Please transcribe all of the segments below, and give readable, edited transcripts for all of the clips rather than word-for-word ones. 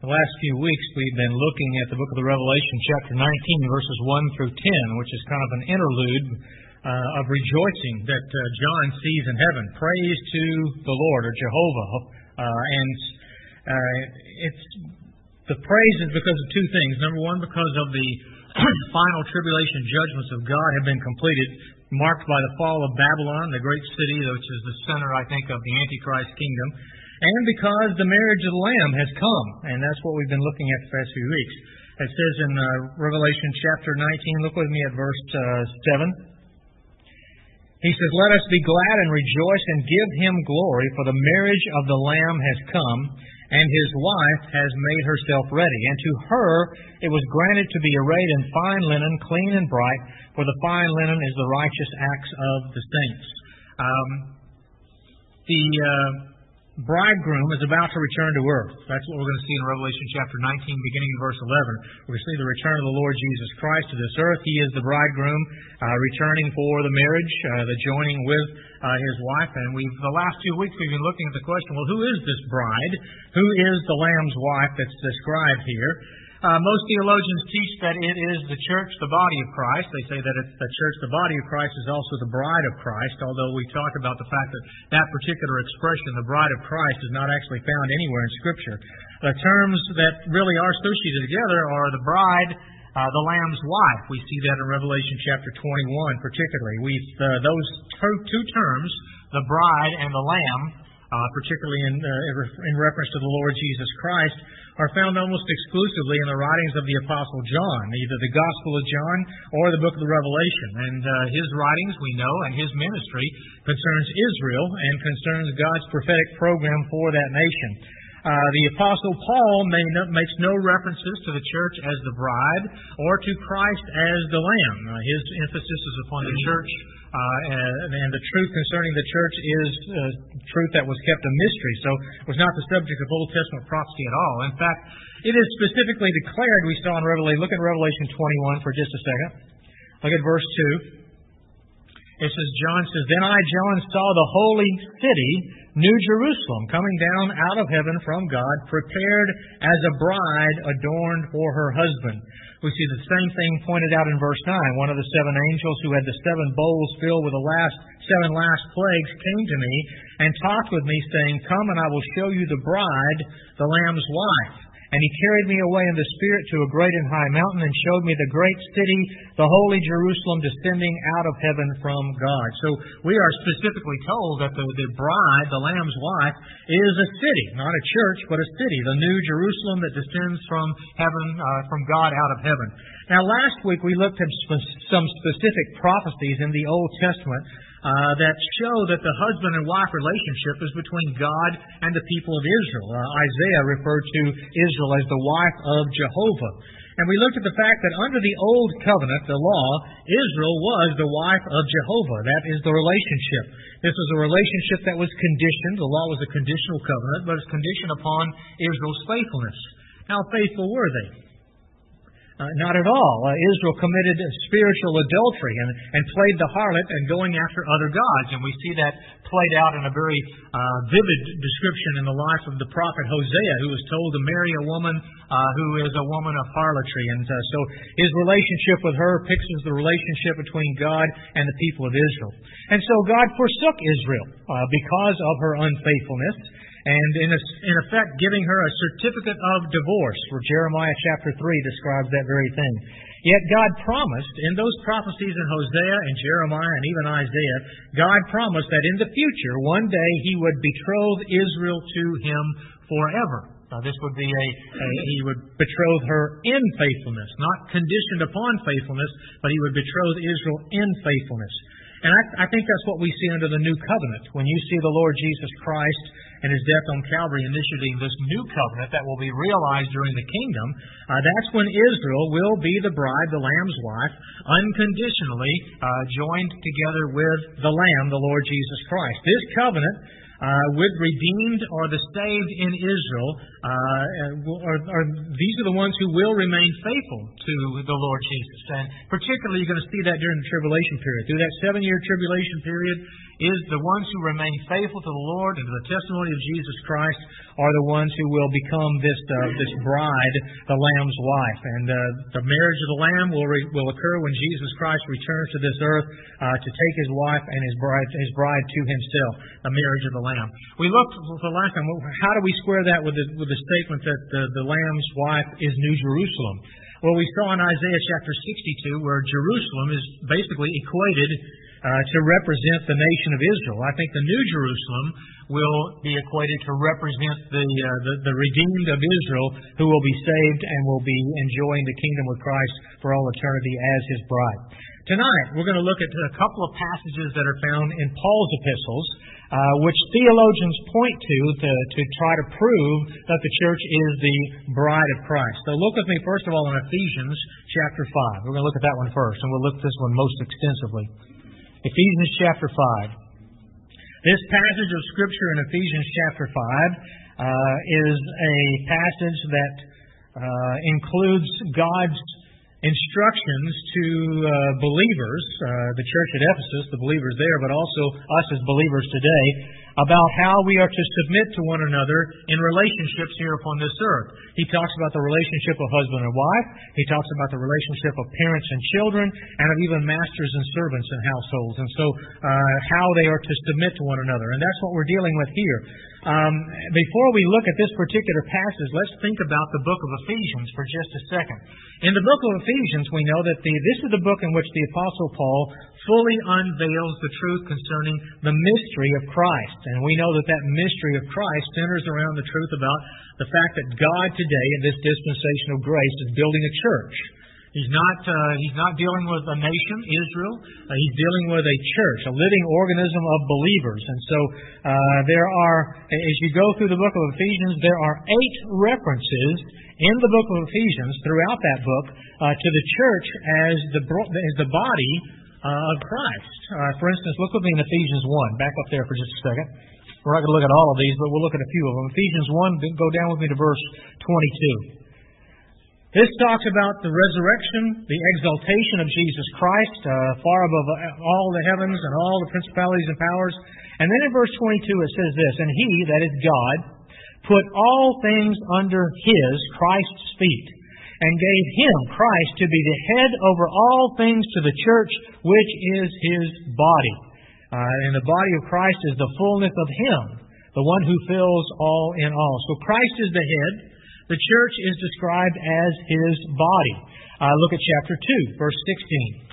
The last few weeks we've been looking at the book of the Revelation, chapter 19, verses 1 through 10, which is kind of an interlude of rejoicing that John sees in heaven. Praise to the Lord, or Jehovah. It's the praise is because of two things. Number one, because of the final tribulation judgments of God have been completed, marked by the fall of Babylon, the great city, which is the center, I think, of the Antichrist kingdom. And because the marriage of the Lamb has come. And that's what we've been looking at the past few weeks. It says in Revelation chapter 19, look with me at verse 7. He says, "Let us be glad and rejoice and give Him glory, for the marriage of the Lamb has come, and His wife has made herself ready. And to her it was granted to be arrayed in fine linen, clean and bright, for the fine linen is the righteous acts of the saints." The bridegroom is about to return to earth. That's what we're going to see in Revelation chapter 19, beginning in verse 11. We're going to see the return of the Lord Jesus Christ to this earth. He is the bridegroom returning for the marriage, the joining with His wife. And the last 2 weeks we've been looking at the question, well, who is this bride? Who is the Lamb's wife that's described here? Most theologians teach that it is the church, the body of Christ. They say that the church, the body of Christ, is also the bride of Christ, although we talk about the fact that that particular expression, the bride of Christ, is not actually found anywhere in Scripture. The terms that really are associated together are the bride, the Lamb's wife. We see that in Revelation chapter 21 particularly. Those two terms, the bride and the Lamb, particularly in reference to the Lord Jesus Christ, are found almost exclusively in the writings of the Apostle John, either the Gospel of John or the book of the Revelation. And his writings, we know, and his ministry concerns Israel and concerns God's prophetic program for that nation. The Apostle Paul makes no references to the church as the bride or to Christ as the Lamb. His emphasis is upon the church, and the truth concerning the church is truth that was kept a mystery, so it was not the subject of Old Testament prophecy at all. In fact, it is specifically declared, we saw in Revelation. Look at Revelation 21 for just a second. Look at verse 2. It says, John says, "Then I, John, saw the holy city, New Jerusalem, coming down out of heaven from God, prepared as a bride adorned for her husband." We see the same thing pointed out in verse 9. One of the seven angels who had the seven bowls filled with the seven last plagues came to me and talked with me, saying, "Come, and I will show you the bride, the Lamb's wife." And he carried me away in the Spirit to a great and high mountain and showed me the great city, the holy Jerusalem, descending out of heaven from God. So we are specifically told that the bride, the Lamb's wife, is a city, not a church, but a city, the New Jerusalem that descends from heaven, from God out of heaven. Now, last week we looked at some specific prophecies in the Old Testament that show that the husband and wife relationship is between God and the people of Israel. Isaiah referred to Israel as the wife of Jehovah. And we looked at the fact that under the Old Covenant, the law, Israel was the wife of Jehovah. That is the relationship. This was a relationship that was conditioned. The law was a conditional covenant, but it's conditioned upon Israel's faithfulness. How faithful were they? Not at all. Israel committed spiritual adultery and played the harlot and going after other gods. And we see that played out in a very vivid description in the life of the prophet Hosea, who was told to marry a woman who is a woman of harlotry. And so his relationship with her pictures the relationship between God and the people of Israel. And so God forsook Israel because of her unfaithfulness, and in effect giving her a certificate of divorce, where Jeremiah chapter 3 describes that very thing. Yet God promised, in those prophecies in Hosea and Jeremiah and even Isaiah, God promised that in the future, one day He would betroth Israel to Him forever. This would be He would betroth her in faithfulness, not conditioned upon faithfulness, but He would betroth Israel in faithfulness. And I think that's what we see under the New Covenant. When you see the Lord Jesus Christ and His death on Calvary initiating this new covenant that will be realized during the kingdom, that's when Israel will be the bride, the Lamb's wife, unconditionally joined together with the Lamb, the Lord Jesus Christ. This covenant with redeemed or the saved in Israel, these are the ones who will remain faithful to the Lord Jesus. And particularly you're going to see that during the tribulation period. Through that 7-year tribulation period is the ones who remain faithful to the Lord and to the testimony of Jesus Christ are the ones who will become this bride, the Lamb's wife. And the marriage of the Lamb will occur when Jesus Christ returns to this earth to take His wife and His bride to Himself, the marriage of the Lamb. We looked for the last time, how do we square that with the statement that the Lamb's wife is New Jerusalem? Well, we saw in Isaiah chapter 62 where Jerusalem is basically equated to represent the nation of Israel. I think the New Jerusalem will be equated to represent the redeemed of Israel who will be saved and will be enjoying the kingdom with Christ for all eternity as His bride. Tonight, we're going to look at a couple of passages that are found in Paul's epistles, which theologians point to try to prove that the church is the bride of Christ. So look with me, first of all, in Ephesians chapter 5. We're going to look at that one first, and we'll look at this one most extensively. Ephesians chapter 5. This passage of Scripture in Ephesians chapter 5 is a passage that includes God's instructions to believers, the church at Ephesus, the believers there, but also us as believers today, about how we are to submit to one another in relationships here upon this earth. He talks about the relationship of husband and wife. He talks about the relationship of parents and children, and of even masters and servants in households. And so how they are to submit to one another. And that's what we're dealing with here. Before we look at this particular passage, let's think about the book of Ephesians for just a second. In the book of Ephesians, we know that this is the book in which the Apostle Paul fully unveils the truth concerning the mystery of Christ. And we know that that mystery of Christ centers around the truth about the fact that God today, in this dispensation of grace, is building a church. He's not dealing with a nation, Israel. He's dealing with a church, a living organism of believers. And so there are, as you go through the book of Ephesians, there are 8 references in the book of Ephesians, throughout that book, to the church as the body of Christ. For instance, look with me in Ephesians 1. Back up there for just a second. We're not going to look at all of these, but we'll look at a few of them. Ephesians 1, go down with me to verse 22. This talks about the resurrection, the exaltation of Jesus Christ, far above all the heavens and all the principalities and powers. And then in verse 22 it says this, "And He, that is God, put all things under His, Christ's feet, and gave Him, Christ, to be the head over all things to the church, which is His body." And the body of Christ is the fullness of Him, the one who fills all in all. So Christ is the head. The church is described as His body. Look at chapter 2, verse 16.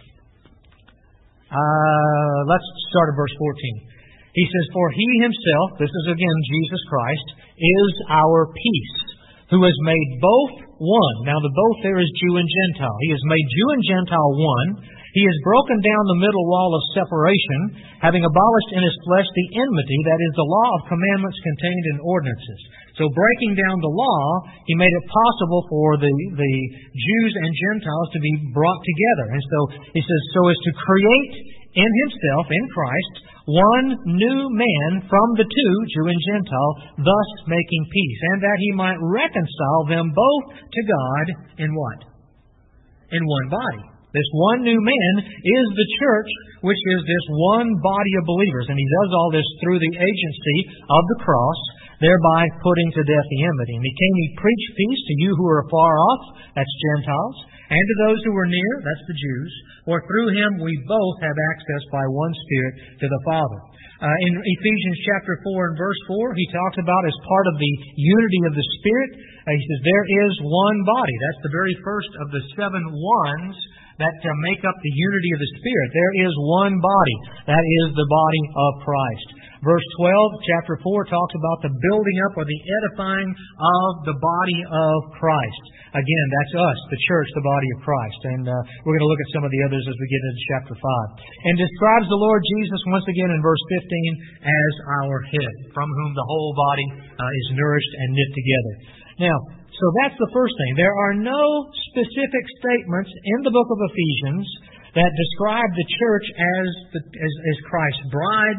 Let's start at verse 14. He says, "For He Himself," this is again Jesus Christ, "is our peace, who has made both one." Now the both there is Jew and Gentile. He has made Jew and Gentile one. He has broken down the middle wall of separation, having abolished in His flesh the enmity, that is, the law of commandments contained in ordinances. So breaking down the law, He made it possible for the Jews and Gentiles to be brought together. And so He says, so as to create in Himself, in Christ, one new man from the two, Jew and Gentile, thus making peace, and that He might reconcile them both to God in what? In one body. This one new man is the church, which is this one body of believers. And He does all this through the agency of the cross, thereby putting to death the enmity. And He came, He preached peace to you who are far off, that's Gentiles, and to those who were near, that's the Jews. For through Him we both have access by one Spirit to the Father. In Ephesians chapter 4 and verse 4, he talks about as part of the unity of the Spirit, he says, there is one body. That's the very first of the 7 ones that make up the unity of the Spirit. There is one body. That is the body of Christ. Verse 12, chapter 4, talks about the building up or the edifying of the body of Christ. Again, that's us, the church, the body of Christ. And we're going to look at some of the others as we get into chapter 5. And describes the Lord Jesus once again in verse 15 as our head, from whom the whole body is nourished and knit together. Now, so that's the first thing. There are no specific statements in the book of Ephesians that describe the church as Christ's bride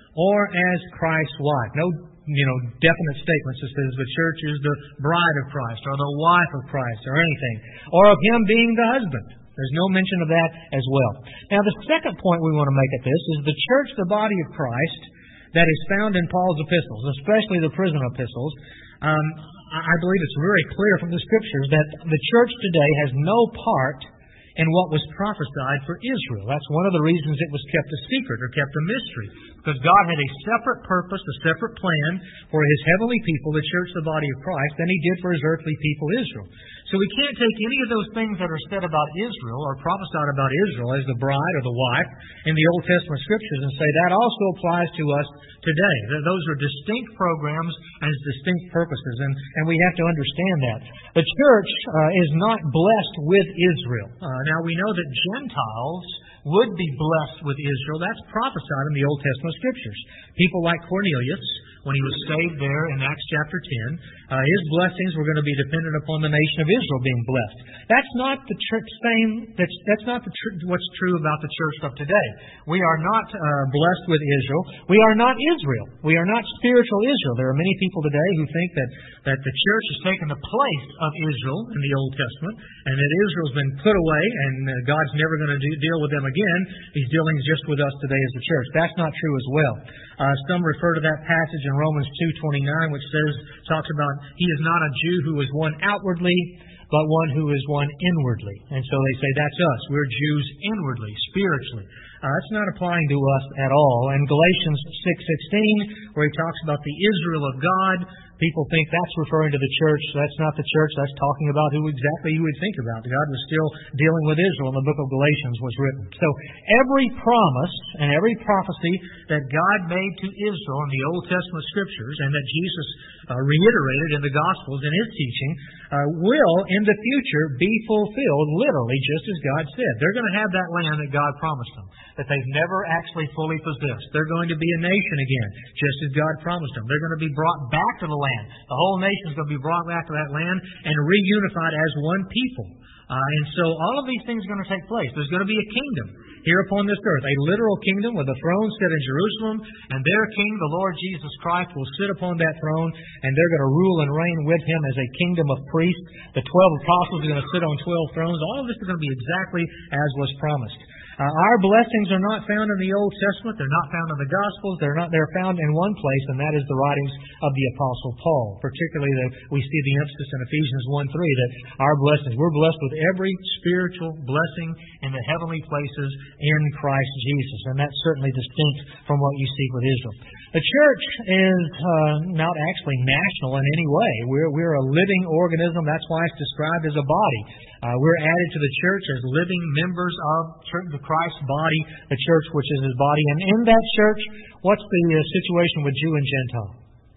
or as Christ's wife. No, definite statements that says the church is the bride of Christ or the wife of Christ or anything. Or of Him being the husband. There's no mention of that as well. Now, the second point we want to make at this is the church, the body of Christ, that is found in Paul's epistles, especially the prison epistles. I believe it's very clear from the Scriptures that the church today has no part in what was prophesied for Israel. That's one of the reasons it was kept a secret or kept a mystery. Because God had a separate purpose, a separate plan for His heavenly people, the church, the body of Christ, than He did for His earthly people, Israel. So we can't take any of those things that are said about Israel or prophesied about Israel as the bride or the wife in the Old Testament Scriptures and say that also applies to us today. Those are distinct programs and distinct purposes, and we have to understand that. The church is not blessed with Israel. Now we know that Gentiles would be blessed with Israel. That's prophesied in the Old Testament Scriptures. People like Cornelius, when he was saved there in Acts chapter 10, his blessings were going to be dependent upon the nation of Israel being blessed. That's not the That's not what's true about the church of today. We are not blessed with Israel. We are not Israel. We are not spiritual Israel. There are many people today who think that the church has taken the place of Israel in the Old Testament, and that Israel's been put away, and God's never going to deal with them again. He's dealing just with us today as the church. That's not true as well. Some refer to that passage in Romans 2:29, which talks about He is not a Jew who is one outwardly, but one who is one inwardly. And so they say that's us. We're Jews inwardly, spiritually. That's not applying to us at all. And Galatians 6:16, where he talks about the Israel of God, people think that's referring to the church. That's not the church. That's talking about who exactly you would think about. God was still dealing with Israel, and the book of Galatians was written. So every promise and every prophecy that God made to Israel in the Old Testament Scriptures, and that Jesus reiterated in the Gospels in His teaching, will in the future be fulfilled literally just as God said. They're going to have that land that God promised them, that they've never actually fully possessed. They're going to be a nation again, just as God promised them. They're going to be brought back to the land. The whole nation is going to be brought back to that land and reunified as one people. And so all of these things are going to take place. There's going to be a kingdom here upon this earth, a literal kingdom with a throne set in Jerusalem, and their King, the Lord Jesus Christ, will sit upon that throne, and they're going to rule and reign with Him as a kingdom of priests. The 12 apostles are going to sit on 12 thrones. All of this is going to be exactly as was promised. Our blessings are not found in the Old Testament. They're not found in the Gospels. They're found in one place, and that is the writings of the Apostle Paul. Particularly, we see the emphasis in Ephesians 1:3 that our blessings, we're blessed with every spiritual blessing in the heavenly places in Christ Jesus. And that's certainly distinct from what you see with Israel. The church is not actually national in any way. We're a living organism. That's why it's described as a body. We're added to the church as living members of the Christ's body, the church which is His body. And in that church, what's the situation with Jew and Gentile?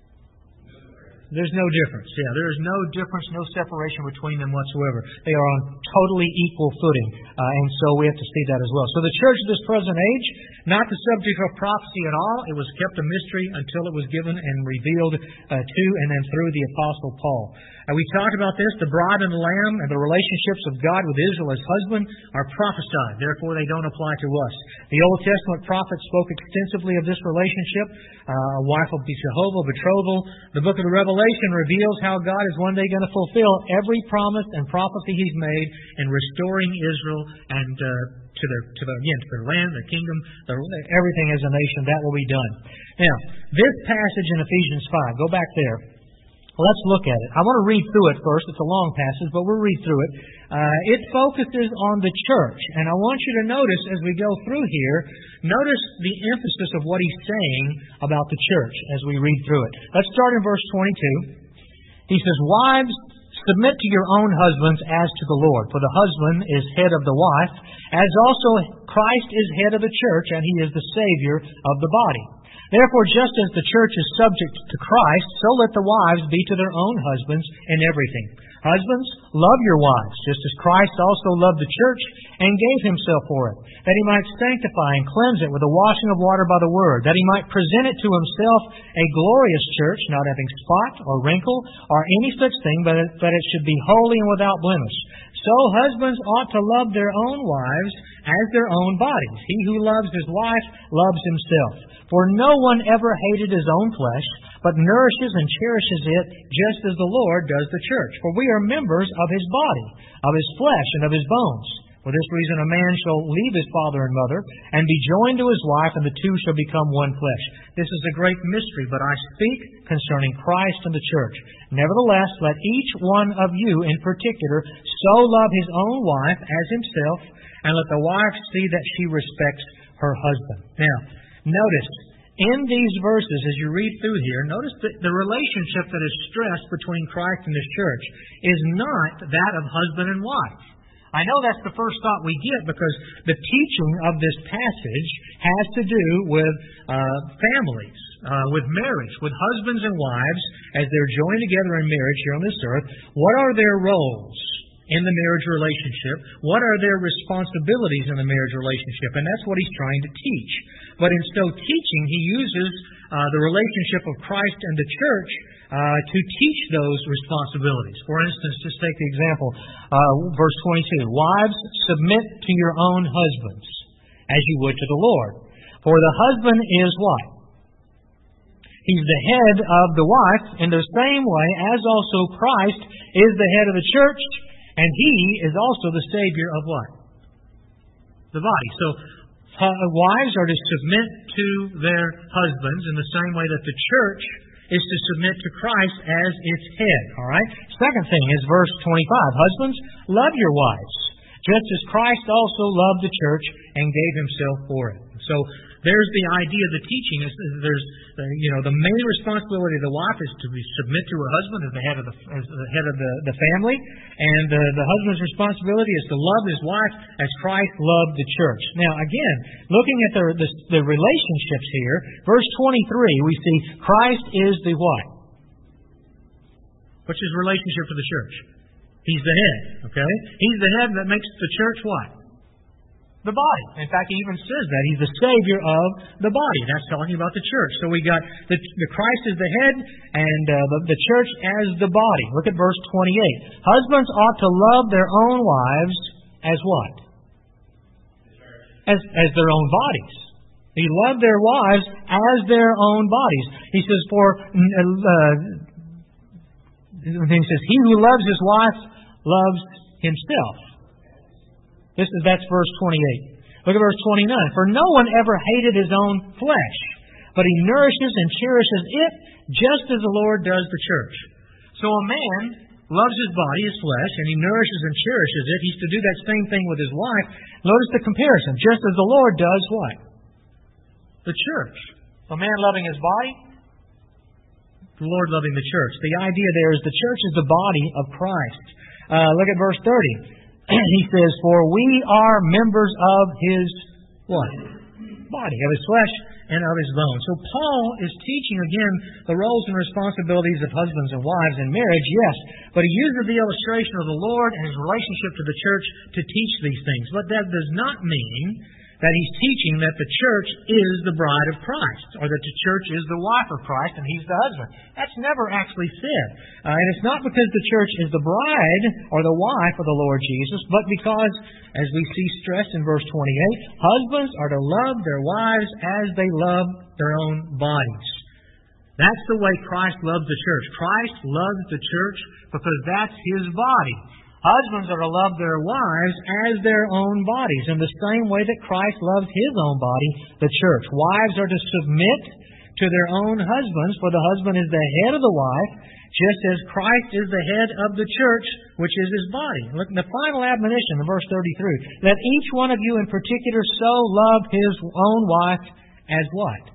There's no difference. Yeah, there is no difference, no separation between them whatsoever. They are on totally equal footing. And so we have to see that as well. So the church of this present age, not the subject of prophecy at all. It was kept a mystery until it was given and revealed to and then through the Apostle Paul. We talked about this. The bride and the lamb and the relationships of God with Israel as husband are prophesied. Therefore, they don't apply to us. The Old Testament prophets spoke extensively of this relationship. A wife will be Jehovah, betrothal. The book of the Revelation reveals how God is one day going to fulfill every promise and prophecy He's made in restoring Israel and to their land, their kingdom, everything as a nation. That will be done. Now, this passage in Ephesians 5, go back there. Let's look at it. I want to read through it first. It's a long passage, but we'll read through it. It focuses on the church. And I want you to notice as we go through here, notice the emphasis of what he's saying about the church as we read through it. Let's start in verse 22. He says, "Wives, submit to your own husbands as to the Lord. For the husband is head of the wife, as also Christ is head of the church, and He is the Savior of the body. Therefore, just as the church is subject to Christ, so let the wives be to their own husbands in everything. Husbands, love your wives, just as Christ also loved the church and gave Himself for it, that He might sanctify and cleanse it with the washing of water by the Word, that He might present it to Himself a glorious church, not having spot or wrinkle or any such thing, but that it should be holy and without blemish. So husbands ought to love their own wives as their own bodies. He who loves his wife loves himself. For no one ever hated his own flesh, but nourishes and cherishes it just as the Lord does the church. For we are members of his body, of his flesh, and of his bones. For this reason a man shall leave his father and mother, and be joined to his wife, and the two shall become one flesh. This is a great mystery, but I speak concerning Christ and the church. Nevertheless, let each one of you in particular so love his own wife as himself, and let the wife see that she respects her husband. Now, notice, in these verses, as you read through here, notice that the relationship that is stressed between Christ and his church is not that of husband and wife. I know that's the first thought we get because the teaching of this passage has to do with families, with marriage, with husbands and wives as they're joined together in marriage here on this earth. What are their roles in the marriage relationship? What are their responsibilities in the marriage relationship? And that's what he's trying to teach. But in so teaching, he uses the relationship of Christ and the church to teach those responsibilities. For instance, just take the example, verse 22. Wives, submit to your own husbands, as you would to the Lord. For the husband is what? He's the head of the wife in the same way as also Christ is the head of the church, and He is also the Savior of what? The body. So, wives are to submit to their husbands in the same way that the church is to submit to Christ as its head. All right? Second thing is verse 25. Husbands, love your wives, just as Christ also loved the church and gave Himself for it. So there's the idea, the teaching is there's the main responsibility of the wife is to submit to her husband as the head of the family, and the husband's responsibility is to love his wife as Christ loved the church. Now again, looking at the relationships here, verse 23, we see Christ is the what? What's His relationship to the church? He's the head. Okay, He's the head that makes the church what? The body. In fact, He even says that He's the Savior of the body. That's talking about the church. So we got the Christ is the head, and the church as the body. Look at verse 28. Husbands ought to love their own wives as what? As their own bodies. They love their wives as their own bodies. He says, he who loves his wife loves himself. That's verse 28. Look at verse 29. For no one ever hated his own flesh, but he nourishes and cherishes it just as the Lord does the church. So a man loves his body, his flesh, and he nourishes and cherishes it. He's to do that same thing with his wife. Notice the comparison. Just as the Lord does what? The church. A man loving his body, the Lord loving the church. The idea there is the church is the body of Christ. Look at verse 30. He says, for we are members of His what? Body, of His flesh and of His bones. So Paul is teaching again the roles and responsibilities of husbands and wives in marriage, yes, but he uses the illustration of the Lord and His relationship to the church to teach these things. But that does not mean that he's teaching that the church is the bride of Christ, or that the church is the wife of Christ and He's the husband. That's never actually said. And it's not because the church is the bride or the wife of the Lord Jesus, but because, as we see stressed in verse 28, husbands are to love their wives as they love their own bodies. That's the way Christ loves the church. Christ loves the church because that's His body. Husbands are to love their wives as their own bodies, in the same way that Christ loves His own body, the church. Wives are to submit to their own husbands, for the husband is the head of the wife, just as Christ is the head of the church, which is His body. Look at the final admonition in verse 33. Let each one of you in particular so love his own wife as what?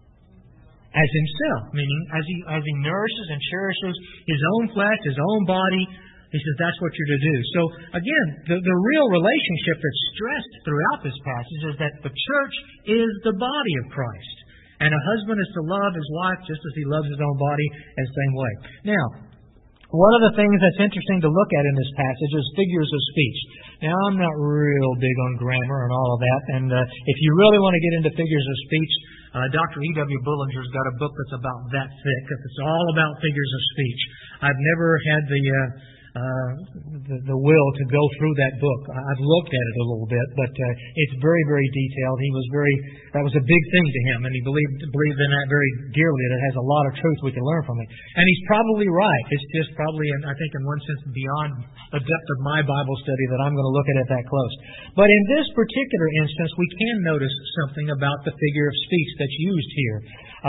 As himself, meaning as he nourishes and cherishes his own flesh, his own body. He says that's what you're to do. So again, the real relationship that's stressed throughout this passage is that the church is the body of Christ. And a husband is to love his wife just as he loves his own body in the same way. Now, one of the things that's interesting to look at in this passage is figures of speech. Now, I'm not real big on grammar and all of that, and if you really want to get into figures of speech, Dr. E.W. Bullinger's got a book that's about that thick. It's all about figures of speech. I've never had the the will to go through that book. I've looked at it a little bit, but it's very, very detailed. That was a big thing to him, and he believed in that very dearly, that it has a lot of truth we can learn from it. And he's probably right. It's just probably, I think in one sense, beyond the depth of my Bible study that I'm going to look at it that close. But in this particular instance, we can notice something about the figure of speech that's used here.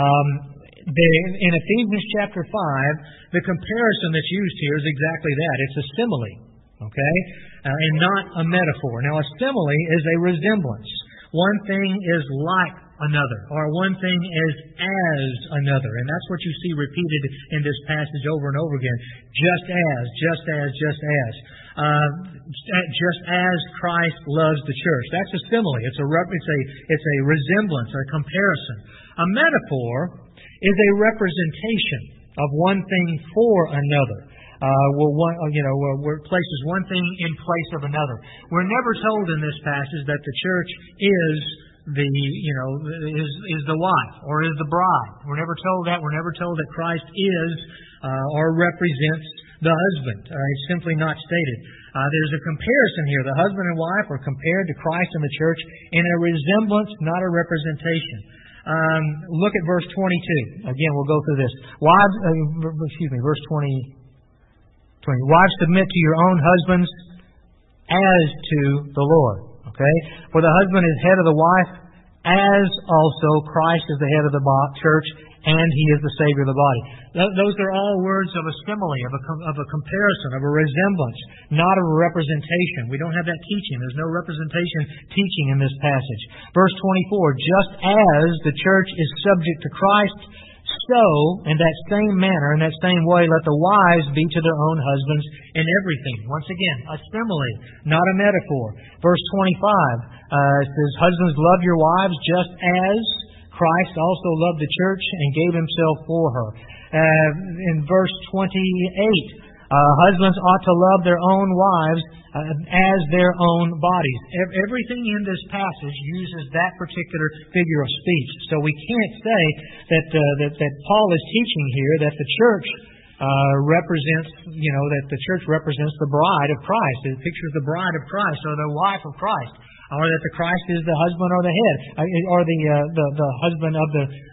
In Ephesians chapter 5, the comparison that's used here is exactly that. It's a simile, okay, and not a metaphor. Now, a simile is a resemblance. One thing is like another, or one thing is as another. And that's what you see repeated in this passage over and over again. Just as. Just as Christ loves the church. That's a simile. It's a resemblance, a comparison. A metaphor is a representation of one thing for another. Where it places one thing in place of another. We're never told in this passage that the church is the wife or is the bride. We're never told that. We're never told that Christ is or represents the husband. It's simply not stated. There's a comparison here. The husband and wife are compared to Christ and the church in a resemblance, not a representation. Look at verse 22. Again, we'll go through this. Verse 20. Wives, submit to your own husbands as to the Lord. Okay? For the husband is head of the wife, as also Christ is the head of the church, and He is the Savior of the body. Those are all words of a simile, of a comparison, of a resemblance, not of a representation. We don't have that teaching. There's no representation teaching in this passage. Verse 24, just as the church is subject to Christ, so, in that same manner, in that same way, let the wives be to their own husbands in everything. Once again, a simile, not a metaphor. Verse 25 says, husbands, love your wives just as Christ also loved the church and gave Himself for her. In verse 28, husbands ought to love their own wives as their own bodies. Everything in this passage uses that particular figure of speech. So we can't say that Paul is teaching here that the church represents the bride of Christ. It pictures the bride of Christ or the wife of Christ, or that the Christ is the husband or the head, or the husband of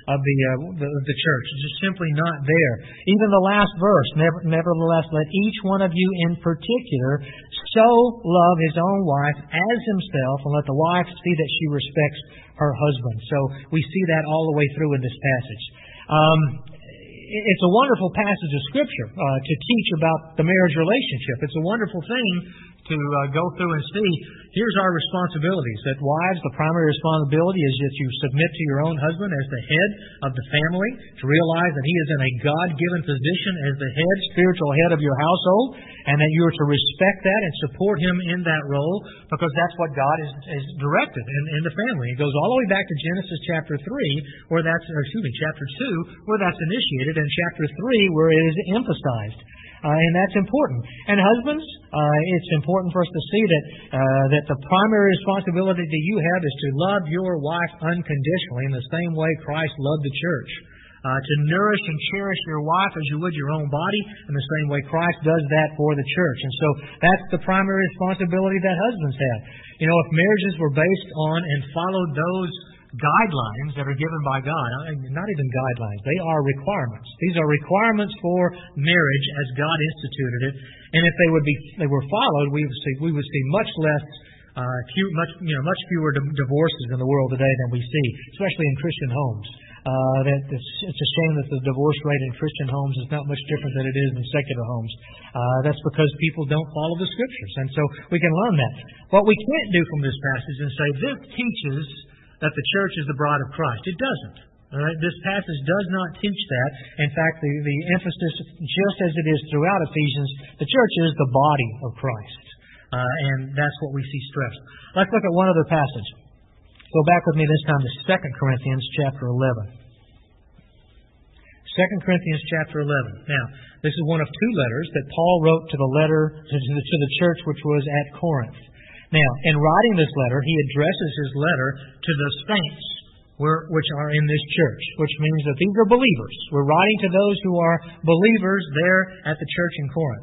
the church. It's just simply not there. Even the last verse, nevertheless, let each one of you in particular so love his own wife as himself, and let the wife see that she respects her husband. So we see that all the way through in this passage. It's a wonderful passage of Scripture to teach about the marriage relationship. It's a wonderful thing to go through and see. Here's our responsibilities. That wives, the primary responsibility is that you submit to your own husband as the head of the family, to realize that he is in a God-given position as the head, spiritual head of your household, and that you are to respect that and support him in that role, because that's what God has directed in the family. It goes all the way back to Genesis chapter 3, chapter 2, where that's initiated, and chapter 3, where it is emphasized. And that's important. And husbands, it's important for us to see that the primary responsibility that you have is to love your wife unconditionally in the same way Christ loved the church. To nourish and cherish your wife as you would your own body in the same way Christ does that for the church. And so that's the primary responsibility that husbands have. You know, if marriages were based on and followed those guidelines that are given by God, not even guidelines, they are requirements. These are requirements for marriage as God instituted it. And if they were followed, we would see much less, much fewer divorces in the world today than we see, especially in Christian homes. It's a shame that the divorce rate in Christian homes is not much different than it is in secular homes. That's because people don't follow the Scriptures, and so we can learn that. What we can't do from this passage is say this teaches that the church is the bride of Christ. It doesn't. All right? This passage does not teach that. In fact, the emphasis, just as it is throughout Ephesians, the church is the body of Christ. And that's what we see stressed. Let's look at one other passage. Go back with me this time to 2 Corinthians chapter 11. 2 Corinthians chapter 11. Now, this is one of two letters that Paul wrote to the church which was at Corinth. Now, in writing this letter, he addresses his letter to the saints which are in this church, which means that these are believers. We're writing to those who are believers there at the church in Corinth.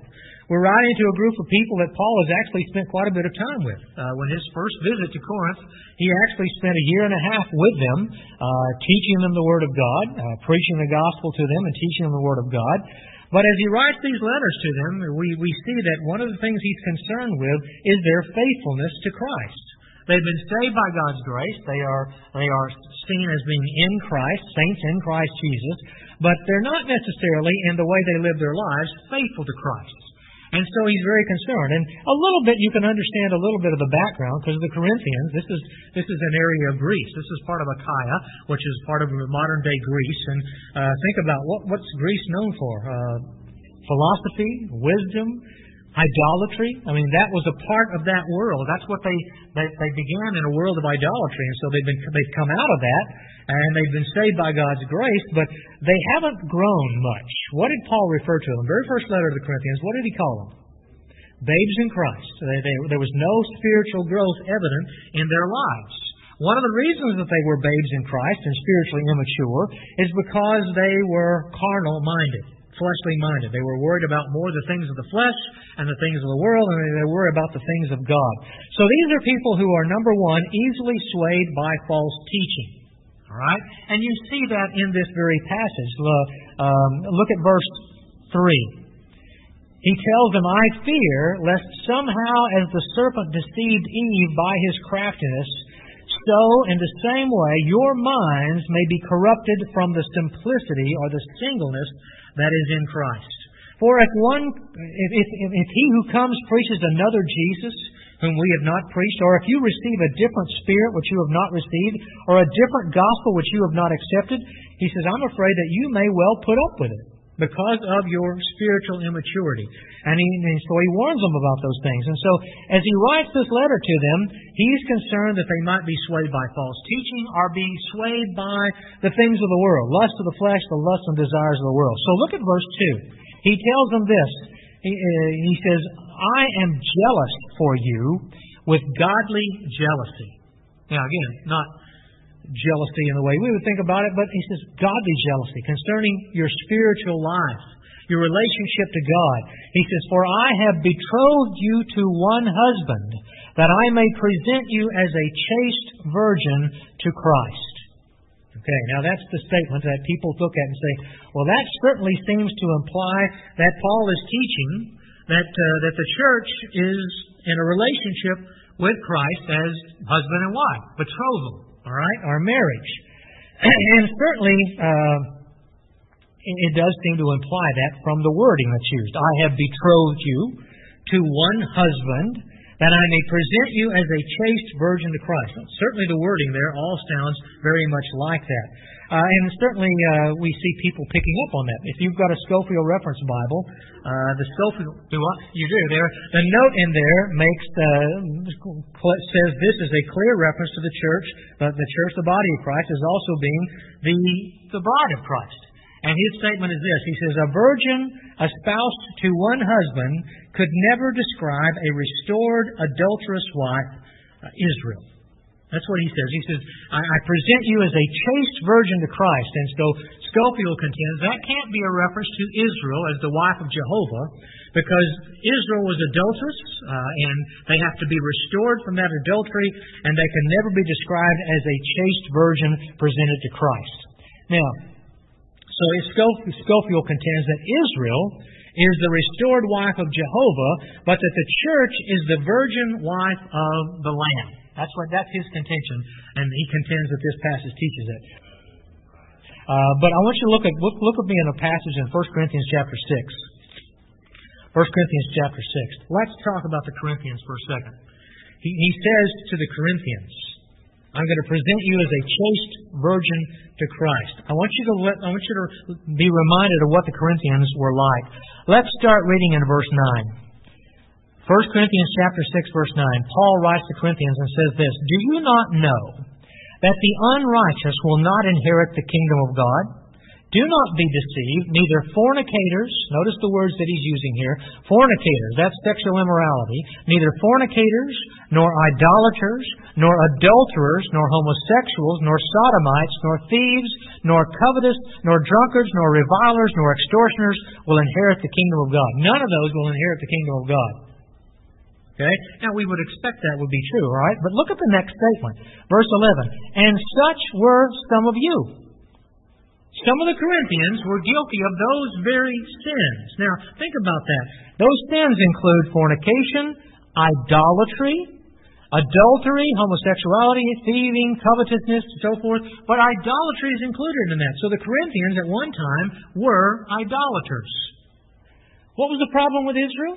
We're writing to a group of people that Paul has actually spent quite a bit of time with. When his first visit to Corinth, he actually spent a year and a half with them, teaching them the Word of God, preaching the gospel to them and teaching them the Word of God. But as he writes these letters to them, we see that one of the things he's concerned with is their faithfulness to Christ. They've been saved by God's grace. They are seen as being in Christ, saints in Christ Jesus, but they're not necessarily, in the way they live their lives, faithful to Christ. And so he's very concerned. And a little bit, you can understand a little bit of the background, because the Corinthians, this is an area of Greece. This is part of Achaia, which is part of modern-day Greece. And think about what's Greece known for? Philosophy, wisdom, idolatry. I mean, that was a part of that world. That's what they began in a world of idolatry. And so they've come out of that, and they've been saved by God's grace, but they haven't grown much. What did Paul refer to them? Very first letter to the Corinthians, what did he call them? Babes in Christ. There was no spiritual growth evident in their lives. One of the reasons that they were babes in Christ and spiritually immature is because they were carnal-minded, fleshly minded. They were worried about more the things of the flesh and the things of the world, and they were worried about the things of God. So these are people who are, number one, easily swayed by false teaching. All right? And you see that in this very passage. Look at verse 3. He tells them, I fear lest somehow as the serpent deceived Eve by his craftiness, so in the same way your minds may be corrupted from the simplicity or the singleness that is in Christ. For if he who comes preaches another Jesus, whom we have not preached, or if you receive a different spirit which you have not received, or a different gospel which you have not accepted, he says, I'm afraid that you may well put up with it because of your spiritual immaturity. And so he warns them about those things. And so as he writes this letter to them, he's concerned that they might be swayed by false teaching or being swayed by the things of the world, lust of the flesh, the lust and desires of the world. So look at verse 2. He tells them this. He says, I am jealous for you with godly jealousy. Now again, not jealousy in the way we would think about it, but he says godly jealousy concerning your spiritual life, your relationship to God. He says, for I have betrothed you to one husband, that I may present you as a chaste virgin to Christ. Okay, now that's the statement that people look at and say, well, that certainly seems to imply that Paul is teaching that the church is in a relationship with Christ as husband and wife, betrothal, all right, or marriage. And certainly it does seem to imply that from the wording that's used. I have betrothed you to one husband, that I may present you as a chaste virgin to Christ. Now, certainly the wording there all sounds very much like that. And certainly we see people picking up on that. If you've got a Scofield Reference Bible, the Scofield, you do there. The note in there says this is a clear reference to the church. The church, the body of Christ, as also being the bride of Christ. And his statement is this. He says, a virgin espoused to one husband could never describe a restored, adulterous wife, Israel. That's what he says. He says, I present you as a chaste virgin to Christ. And so Scofield contends that can't be a reference to Israel as the wife of Jehovah, because Israel was adulterous, and they have to be restored from that adultery, and they can never be described as a chaste virgin presented to Christ. Now, so Scofield contends that Israel is the restored wife of Jehovah, but that the church is the virgin wife of the Lamb. That's his contention, and he contends that this passage teaches it. But I want you to look with me in a passage in 1 Corinthians chapter 6. 1 Corinthians chapter 6. Let's talk about the Corinthians for a second. He says to the Corinthians, I'm going to present you as a chaste virgin to Christ. I want you to be reminded of what the Corinthians were like. Let's start reading in verse 9. 1 Corinthians chapter 6, verse 9. Paul writes to Corinthians and says this, do you not know that the unrighteous will not inherit the kingdom of God? Do not be deceived, neither fornicators, notice the words that he's using here, fornicators, that's sexual immorality, neither fornicators, nor idolaters, nor adulterers, nor homosexuals, nor sodomites, nor thieves, nor covetous, nor drunkards, nor revilers, nor extortioners will inherit the kingdom of God. None of those will inherit the kingdom of God. Okay? Now, we would expect that would be true, all right? But look at the next statement. Verse 11. And such were some of you. Some of the Corinthians were guilty of those very sins. Now, think about that. Those sins include fornication, idolatry, adultery, homosexuality, thieving, covetousness, and so forth. But idolatry is included in that. So the Corinthians at one time were idolaters. What was the problem with Israel?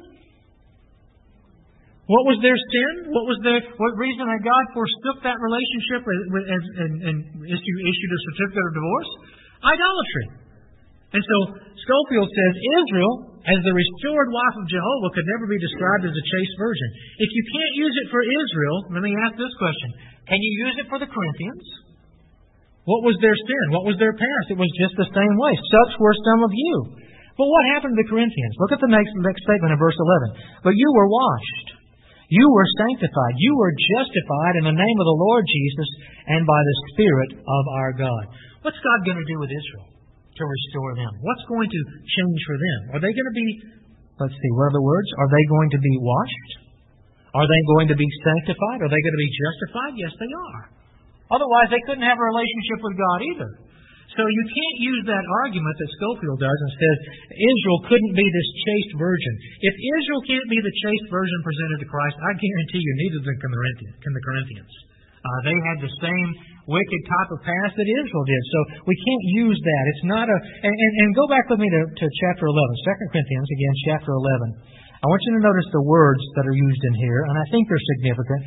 What was their sin? What reason that God forsook that relationship and issued a certificate of divorce? Idolatry. And so Scofield says Israel, as the restored wife of Jehovah, could never be described as a chaste virgin. If you can't use it for Israel, let me ask this question. Can you use it for the Corinthians? What was their sin? What was their past? It was just the same way. Such were some of you. But what happened to the Corinthians? Look at the next statement in verse 11. But you were washed. You were sanctified. You were justified in the name of the Lord Jesus and by the Spirit of our God. What's God going to do with Israel to restore them? What's going to change for them? Are they going to be, let's see, what are the words? Are they going to be washed? Are they going to be sanctified? Are they going to be justified? Yes, they are. Otherwise, they couldn't have a relationship with God either. So you can't use that argument that Scofield does and says Israel couldn't be this chaste virgin. If Israel can't be the chaste virgin presented to Christ, I guarantee you neither can the Corinthians. They had the same wicked type of past that Israel did. So we can't use that. It's not a... And go back with me to chapter 11, 2 Corinthians, again, chapter 11. I want you to notice the words that are used in here, and I think they're significant.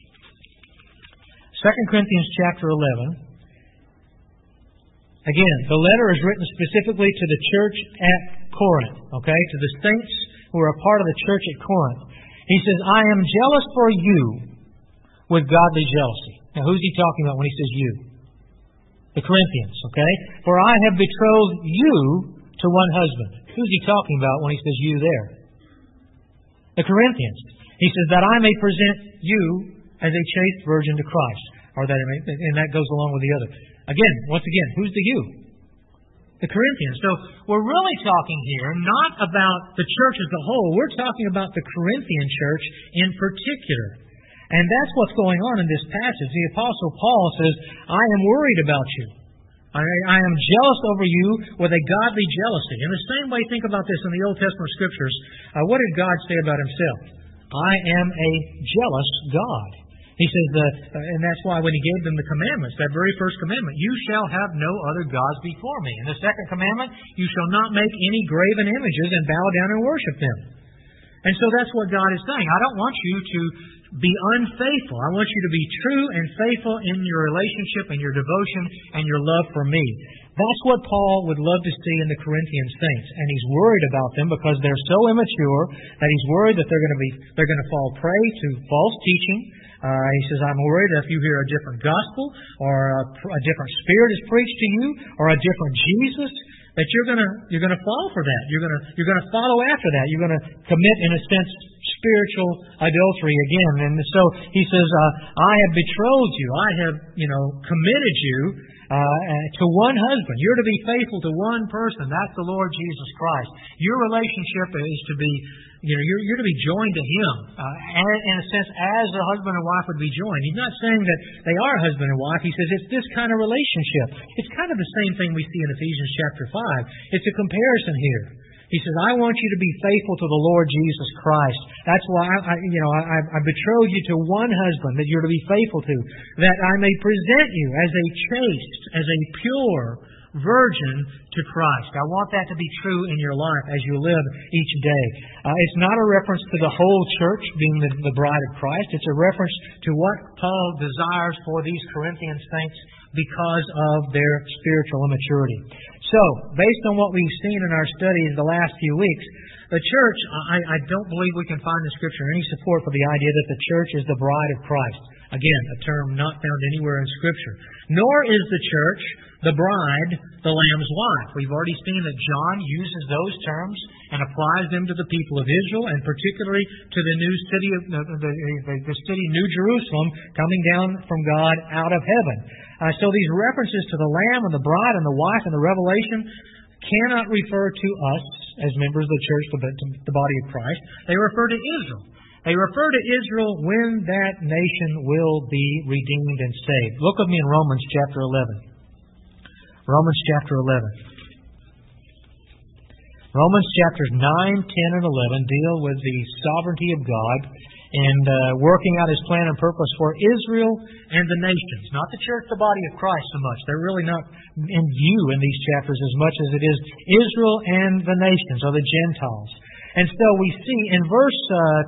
2 Corinthians chapter 11. Again, the letter is written specifically to the church at Corinth, okay, to the saints who are a part of the church at Corinth. He says, I am jealous for you with godly jealousy. Now, who's he talking about when he says you? The Corinthians, okay? For I have betrothed you to one husband. Who's he talking about when he says you there? The Corinthians. He says that I may present you as a chaste virgin to Christ. And that goes along with the other. Again, once again, who's the you? The Corinthians. So we're really talking here not about the church as a whole. We're talking about the Corinthian church in particular. And that's what's going on in this passage. The Apostle Paul says, I am worried about you. I am jealous over you with a godly jealousy. In the same way, think about this in the Old Testament Scriptures. What did God say about Himself? I am a jealous God. He says and that's why when He gave them the commandments, that very first commandment, you shall have no other gods before me. And the second commandment, you shall not make any graven images and bow down and worship them. And so that's what God is saying. I don't want you to be unfaithful. I want you to be true and faithful in your relationship and your devotion and your love for me. That's what Paul would love to see in the Corinthian saints. And he's worried about them because they're so immature that he's worried that they're going to fall prey to false teaching. He says, I'm worried that if you hear a different gospel or a different spirit is preached to you or a different Jesus, that you're going to fall for that. You're going to follow after that. You're going to commit, in a sense, spiritual adultery again. And so he says, I have betrothed you. I have, committed you to one husband. You're to be faithful to one person. That's the Lord Jesus Christ. Your relationship is to be, you're to be joined to Him. In a sense, as a husband and wife would be joined. He's not saying that they are husband and wife. He says it's this kind of relationship. It's kind of the same thing we see in Ephesians chapter 5. It's a comparison here. He says, I want you to be faithful to the Lord Jesus Christ. That's why I betrothed you to one husband that you're to be faithful to, that I may present you as a chaste, as a pure virgin to Christ. I want that to be true in your life as you live each day. It's not a reference to the whole church being the bride of Christ. It's a reference to what Paul desires for these Corinthian saints because of their spiritual immaturity. So, based on what we've seen in our studies the last few weeks, The church, I don't believe we can find in Scripture any support for the idea that the church is the bride of Christ. Again, a term not found anywhere in Scripture. Nor is the church, the bride, the Lamb's wife. We've already seen that John uses those terms and applies them to the people of Israel, and particularly to the new city, the city New Jerusalem, coming down from God out of heaven. So these references to the Lamb and the bride and the wife in the Revelation cannot refer to us as members of the church, the body of Christ. They refer to Israel. They refer to Israel when that nation will be redeemed and saved. Look with me in Romans chapter 11. Romans chapter 11. Romans chapters 9, 10, and 11 deal with the sovereignty of God and working out His plan and purpose for Israel and the nations. Not the church, the body of Christ so much. They're really not in view in these chapters as much as it is Israel and the nations, or the Gentiles. And so we see in verse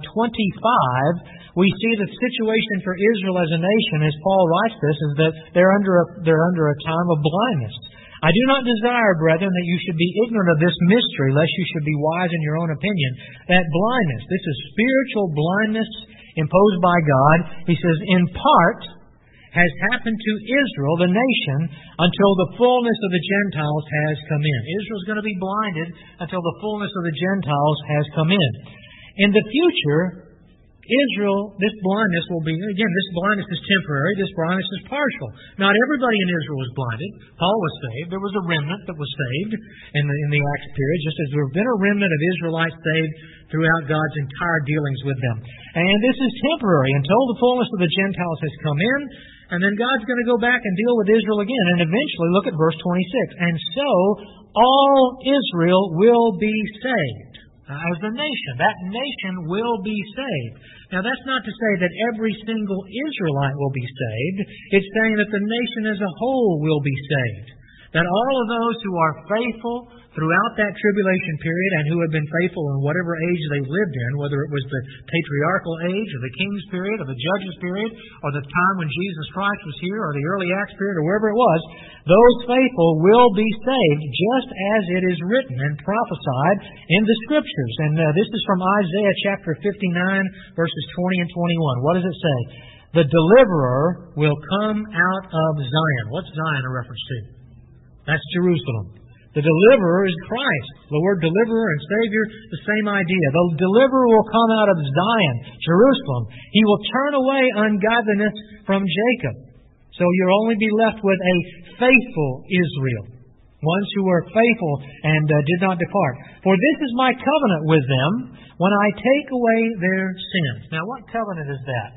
25, we see the situation for Israel as a nation, as Paul writes this, is that they're under a time of blindness. I do not desire, brethren, that you should be ignorant of this mystery, lest you should be wise in your own opinion. That blindness, this is spiritual blindness imposed by God. He says, in part, has happened to Israel, the nation, until the fullness of the Gentiles has come in. Israel's going to be blinded until the fullness of the Gentiles has come in. In the future, Israel, this blindness will be, again, this blindness is temporary, this blindness is partial. Not everybody in Israel was blinded. Paul was saved. There was a remnant that was saved in the Acts period, just as there have been a remnant of Israelites saved throughout God's entire dealings with them. And this is temporary until the fullness of the Gentiles has come in, and then God's going to go back and deal with Israel again. And eventually, look at verse 26. And so, all Israel will be saved. As a nation. That nation will be saved. Now, that's not to say that every single Israelite will be saved. It's saying that the nation as a whole will be saved. That all of those who are faithful throughout that tribulation period and who have been faithful in whatever age they lived in, whether it was the patriarchal age or the king's period or the judges period or the time when Jesus Christ was here or the early Acts period or wherever it was, those faithful will be saved just as it is written and prophesied in the Scriptures. And this is from Isaiah chapter 59, verses 20 and 21. What does it say? The deliverer will come out of Zion. What's Zion a reference to? That's Jerusalem. The deliverer is Christ. The word deliverer and Savior, the same idea. The deliverer will come out of Zion, Jerusalem. He will turn away ungodliness from Jacob. So you'll only be left with a faithful Israel. Ones who were faithful and did not depart. For this is my covenant with them when I take away their sins. Now what covenant is that?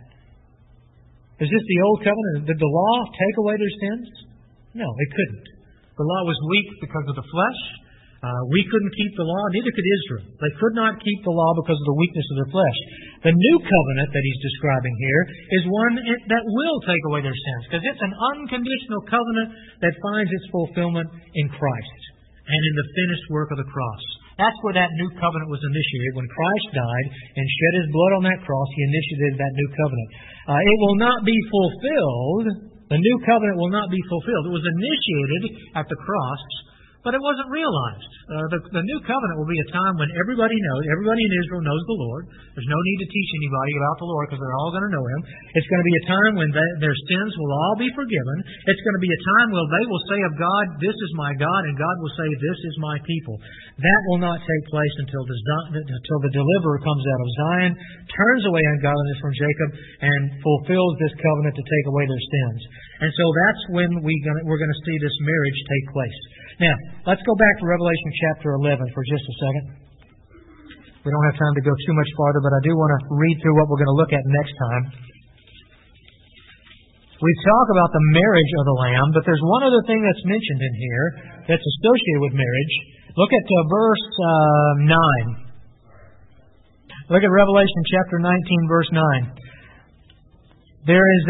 Is this the old covenant? Did the law take away their sins? No, it couldn't. The law was weak because of the flesh. We couldn't keep the law, neither could Israel. They could not keep the law because of the weakness of their flesh. The new covenant that he's describing here is one that will take away their sins, because it's an unconditional covenant that finds its fulfillment in Christ and in the finished work of the cross. That's where that new covenant was initiated. When Christ died and shed His blood on that cross, He initiated that new covenant. It will not be fulfilled. The new covenant will not be fulfilled. It was initiated at the cross, but it wasn't realized. The new covenant will be a time when everybody in Israel knows the Lord. There's no need to teach anybody about the Lord because they're all going to know Him. It's going to be a time when their sins will all be forgiven. It's going to be a time when they will say of God, "This is my God," and God will say, "This is my people." That will not take place until the deliverer comes out of Zion, turns away ungodliness from Jacob, and fulfills this covenant to take away their sins. And so that's when we're going to see this marriage take place. Now, let's go back to Revelation chapter 11 for just a second. We don't have time to go too much farther, but I do want to read through what we're going to look at next time. We talk about the marriage of the Lamb, but there's one other thing that's mentioned in here that's associated with marriage. Look at verse 9. Look at Revelation chapter 19, verse 9. There is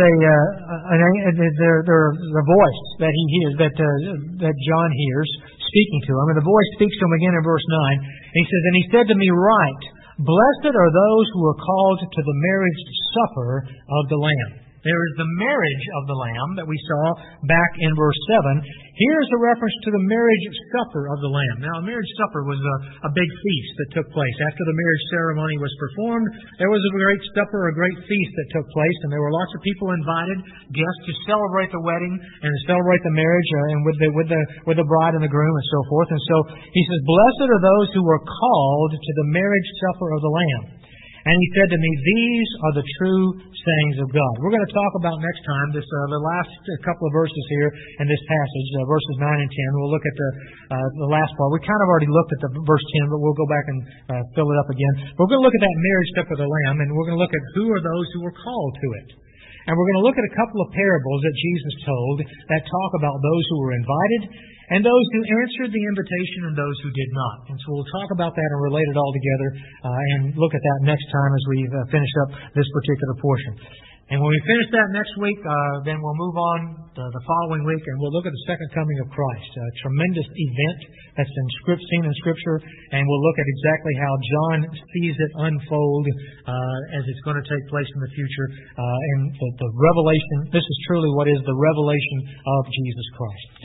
a voice that he hears, that John hears, speaking to him. And the voice speaks to him again in verse 9. And he says, "And he said to me, Write, blessed are those who are called to the marriage supper of the Lamb." There is the marriage of the Lamb that we saw back in verse 7. Here's a reference to the marriage supper of the Lamb. Now, a marriage supper was a big feast that took place. After the marriage ceremony was performed, there was a great supper, a great feast that took place, and there were lots of people invited, guests, to celebrate the wedding and to celebrate the marriage and with the bride and the groom and so forth. And so he says, "Blessed are those who were called to the marriage supper of the Lamb." And he said to me, "These are the true sayings of God." We're going to talk about next time the last couple of verses here in this passage, verses 9 and 10. We'll look at the last part. We kind of already looked at the verse 10, but we'll go back and fill it up again. We're going to look at that marriage supper of the Lamb, and we're going to look at who are those who were called to it. And we're going to look at a couple of parables that Jesus told that talk about those who were invited and those who answered the invitation and those who did not. And so we'll talk about that and relate it all together and look at that next time as we finish up this particular portion. And when we finish that next week, then we'll move on the following week and we'll look at the second coming of Christ, a tremendous event that's seen in Scripture, and we'll look at exactly how John sees it unfold as it's going to take place in the future. And the revelation, this is truly what is the revelation of Jesus Christ.